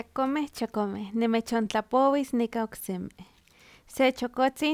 Takomeh chokomeh, nimechontlapowis nika oksemi. Se chokotzin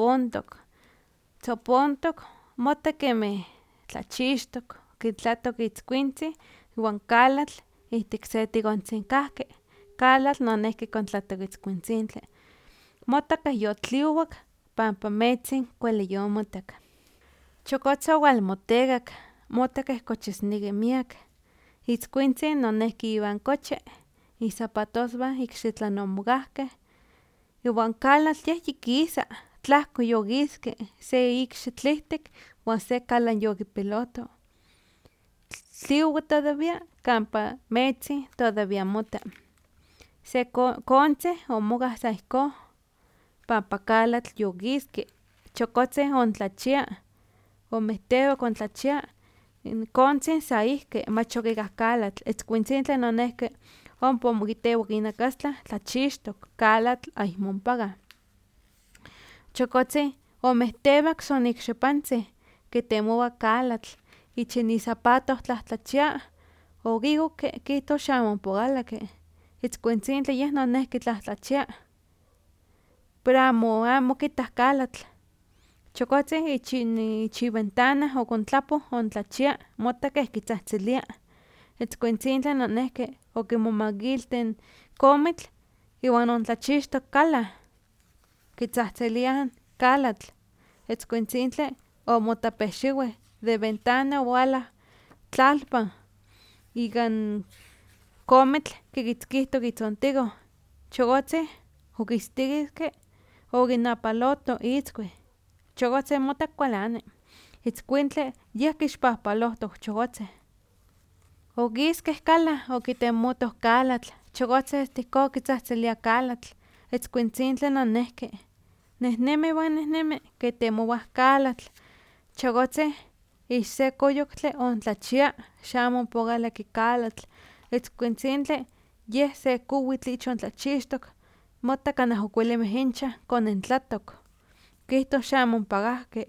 tzopontok, mota kemih tlachixtok, kitlatok itzkuintzin iwan kalatl ihtik se tikontzin kahki, kalatl nonehki kontlatok itzkuintzintli, mota keh yotliowak panpa metzin kuali yomotak. Chokotzin owalmotekak, mota keh kochisneki miak, itzkuintzin nonehki iwan kochi, isapatoswan ikxitlan omokahkeh, iwan kalatl yeh yikisa, tlahko yokiski, se ikxitl ihtik wan se kalan yokipilohto. Tliwa todavía kampa metzin todavía mota. Se kontzin omokah sa ihkon panpa kalatl yokiski, chokotzin ontlachia, omehtewak ontlachia, n kontzin sa ihki mach okikah kalatl, itzkuintzintli nonehki ompa omokitewak inakastlan tlachixtok, kalatl ayemo ompakah. Chokotzin omehtewak son ikxipantzin kitemowa kalatl, ich isapato tlahtlachia, okikoki kihtos xamo ompa okalaki, itzkuintzintli yeh nonehki tlahtlachia, pero amo kitah kalatl. Chokotzin ich iventana okontlapoh ontlachia, mota keh kitzahtzilia, itzkuintzintli nonehki okimomakiltih komitl iwan ontlachixtok kalah, kitzahtzilia kalatl, itzkuintzintli omotapehxiwih, de ventana owalah tlalpan ikan komitl kikitzkihtok itzontikoh, chokotzin okistikiski okinapaloto itzkuih, chokotzin mota kualani, itzkuintli yeh kixpahpalohtok chokotzin. Okiskeh kalah okitemotoh kalatl, chokotzin asta ihkon kitzahtzilia kalatl, itzkuintzintli nonehki, nehnemi iwan nehnemi kitemowah kalatl, chokotzin ich se koyoktli ontlachia xamo ompa okalaki kalatl, itzkuintzintli yeh se kowitl ich ontlachixtok, mota kanah okuilinmeh inchan konentlatok, kihtos xamo ompa kahki.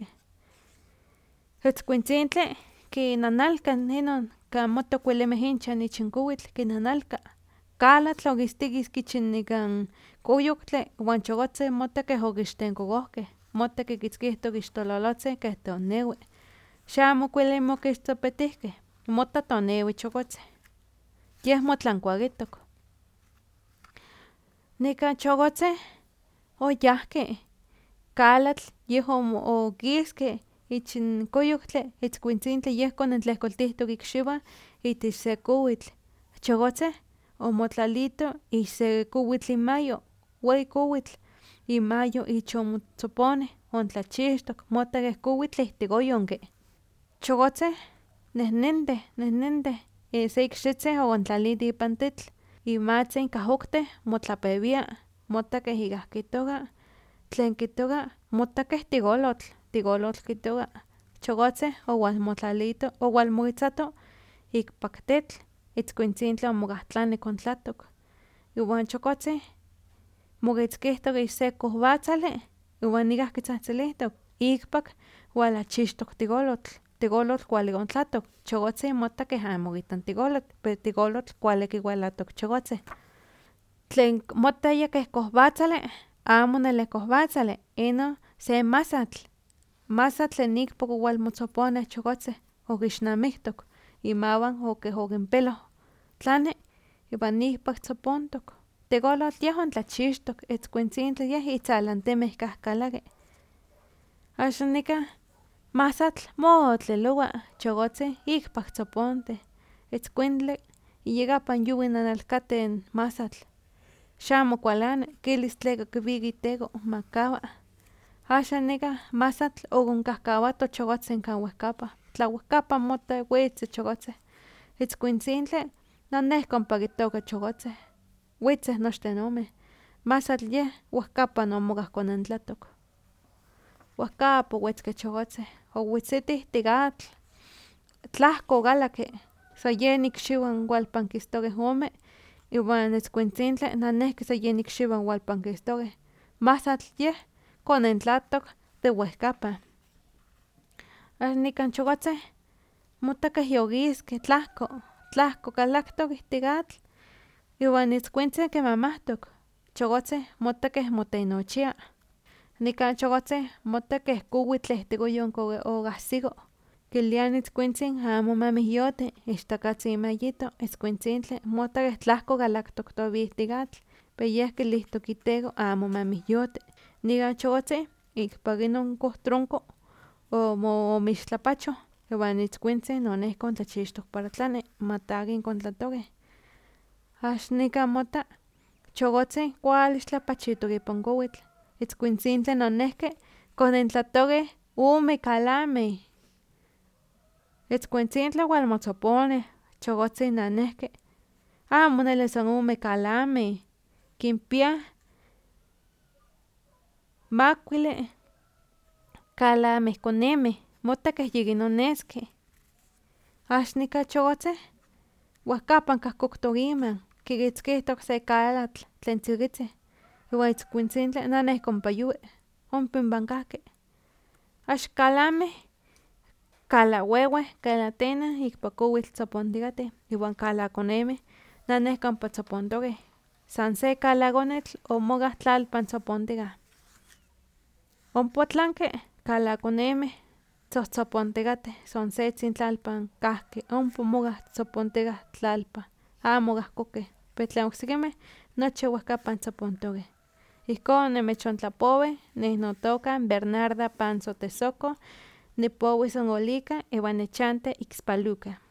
Itzkuintzintli kinanalka inon kan mota okuilinmeh inchan ich n kowitl kinanalka, kalatl okistikis ich nekan koyoktli iwan chokotzin mota keh okixtenkokohkeh, mota kikitzkihtok ixtololotzin keh tonewi, xamo okuilinmeh okixtzopetihkeh, mota tonewi chokotzin, yeh motlankuakitok. Nekan chokotzin oyahki, kalatl yeh okiski ich n koyoktli, itzkuintzintli yeh konentlehkoltihtok ikxiwan itech se kowitl, chokotzin omotlalito ich se kowitl imayo, weyi kowitl imayo ich omotzoponih ontlachixtok, mota keh kowitl ihtik oyonki. Chokotzin nehnenteh se ikxitzin okontlalito ipan tetl, imatzin kahokteh motlapewia, mota keh ikah kitoka, tlen kitoka mota keh tikolotl kitoka, chokotzin owalmoketzato ikpak tetl, itzkuintzintli omokahtlani kontlatok, iwan chokotzin mokitzkihtok ich se kohwatzali iwan ikah kitzatzilihtok ikpak walachixtok tikolotl, tikolotl kuali ontlatok, chokotzin mota keh amo kita n tikolotl, pero tikolotl kuali kiwalatok chokotzin. Tlen motaya keh kohwatzali, amo neli kohwatzali, inon se masatl, masatl tlen ikpak owalmotzoponeh chokotzin, okixnamihtok, imawan keh okinpeloh tlani iwan ikpak tzopontok, tikolotl yeh ontlachixtok, itzkuintzintli yeh itzalantemeh kah kalaki. Axan nikan masatl mootlilowa, chokotzin ikpak tzopontih, itzkuintli iyakapan yuwi nanalkateh n masatl, xamo kualani, kilis tleka kiwika iteko ma kawa. Axan nikan masatl okonkahkawato chokotzin kan wehkapan, tlawehkapan mota witzi chokotzin, itzkuintzintli nonehki ompa kitoka chokotzin, witzeh nochtin ome, masatl yeh wehkapan omokah konentlatok. Wehkapa owetzkeh chokotzin, owitzitih ihtik atl, tlahko okalaki, san yen ikxiwan walpankistokeh ome, iwan itzkuintzintli nonehki san yen ikxiwan walpankistokeh, masatl yeh konentlatok de wehkapan. Axan nikan chokotzin mota keh yokiski tlahko kalaktok ihtik atl Iwan itzkuintzin kimamahtok, chokotzin mota keh motenochia, nikan chokotzin mota keh kuwi tlehkokoyon okahsiko, kiliah n itzkuintzin amo mamihyoti, ichtakatzin mayito, itzkuintzintli mota keh tlahko kalaktok towa ihtik atl, pero yeh kilihtok iteko amo mamihyoti, nikan chokotzin ikpak inon kohtronko omixtlapachoh, iwan itzkuintzin nonehki ontlachixtok para tlani, mati akin kontlatokeh, axan nikan mota chokotzin kuali ixtlapachitok ipan kowitl, itzkuintzintli nonehki konintlatokeh ome kalameh, itzkuintzintli walmotzoponeh, chokotzin nanehki amo neli san ome kalameh, kinpiah makuili kalameh konemeh, mota keh yikinoneskeh, axan nikan chokotzin wehkapan kahkoktok iman, kikitzkihtok se kalatl tlen tzikitzin, iwan itzkuintzintli nonehki ompa yuwi, ompa inpan kahki, axan kalameh kalawewe, kalatenah ikpak kowitl tzopontikateh, iwan kalakonemeh nanehki ompa tzopontokeh, san se kalakonetl omokah tlalpan tzopontikah, ompa otlanki kalakonemeh tzohtzopontikateh son setzin tlalpan kahki, ompa omokah tzopontikah tlalpan, amo kahkokeh, pero tlen oksekimeh nochi wehkapan tzopontokeh. Ihkon nimechontlapowih, neh notoka Bernarda Panzo Tezoco, nipowis n Olika iwan nichanti Ixpaluca.